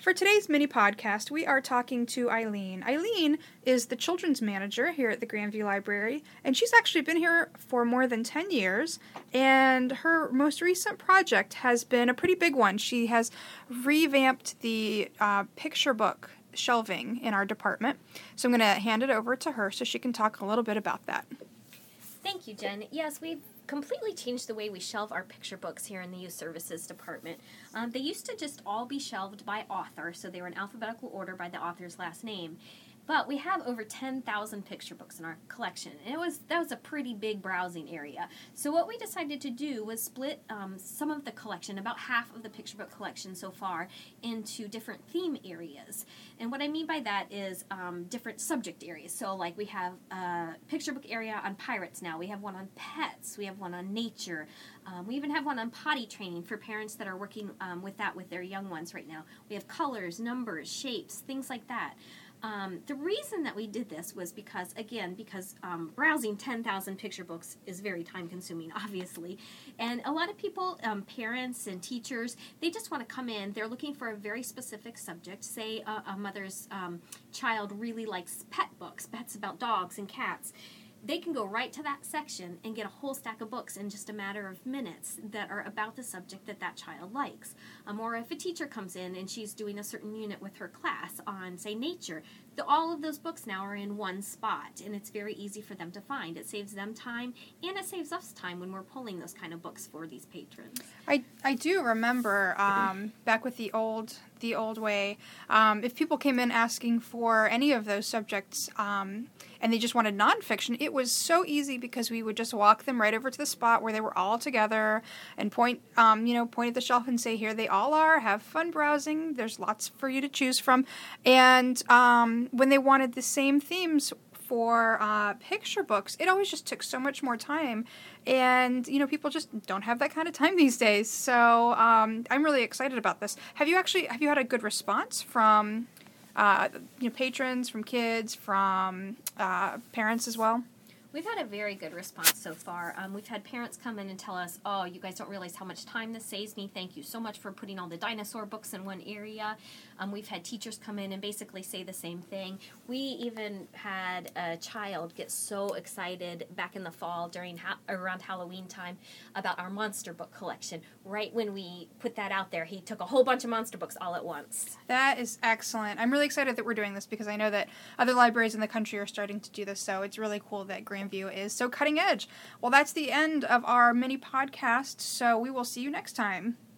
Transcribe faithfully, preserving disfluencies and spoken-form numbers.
For today's mini podcast, we are talking to Eileen. Eileen is the children's manager here at the Grandview Library, and she's actually been here for more than ten years, and her most recent project has been a pretty big one. She has revamped the uh, picture book shelving in our department, so I'm going to hand it over to her so she can talk a little bit about that. Thank you, Jen. Yes, we've completely changed the way we shelve our picture books here in the Youth Services Department. Um, they used to just all be shelved by author, so they were in alphabetical order by the author's last name. But we have over ten thousand picture books in our collection, and it was that was a pretty big browsing area. So what we decided to do was split um, some of the collection, about half of the picture book collection so far, into different theme areas. And what I mean by that is um, different subject areas. So like we have a picture book area on pirates now. We have one on pets. We have one on nature. Um, we even have one on potty training for parents that are working um, with that with their young ones right now. We have colors, numbers, shapes, things like that. Um, the reason that we did this was because, again, because um, browsing ten thousand picture books is very time-consuming, obviously. And a lot of people, um, parents and teachers, they just want to come in. They're looking for a very specific subject. Say a, a mother's um, child really likes pet books, pets about dogs and cats. They can go right to that section and get a whole stack of books in just a matter of minutes that are about the subject that that child likes. Um, or if a teacher comes in and she's doing a certain unit with her class on, say, nature, the, all of those books now are in one spot, and it's very easy for them to find. It saves them time, and it saves us time when we're pulling those kind of books for these patrons. I, I do remember um, back with the old the old way, um, if people came in asking for any of those subjects um, and they just wanted nonfiction, it was so easy because we would just walk them right over to the spot where they were all together and point, um, you know, point at the shelf and say, here they all are, have fun browsing, there's lots for you to choose from. And um, when they wanted the same themes for uh, picture books, it always just took so much more time, and you know people just don't have that kind of time these days. So um, I'm really excited about this. Have you actually have you had a good response from uh, you know patrons, from kids, from uh, parents as well? We've had a very good response so far. Um, we've had parents come in and tell us, oh, you guys don't realize how much time this saves me. Thank you so much for putting all the dinosaur books in one area. Um, we've had teachers come in and basically say the same thing. We even had a child get so excited back in the fall during ha- around Halloween time about our monster book collection. Right when we put that out there, he took a whole bunch of monster books all at once. That is excellent. I'm really excited that we're doing this because I know that other libraries in the country are starting to do this, so it's really cool that Grandview is so cutting edge. Well, that's the end of our mini podcast, so we will see you next time.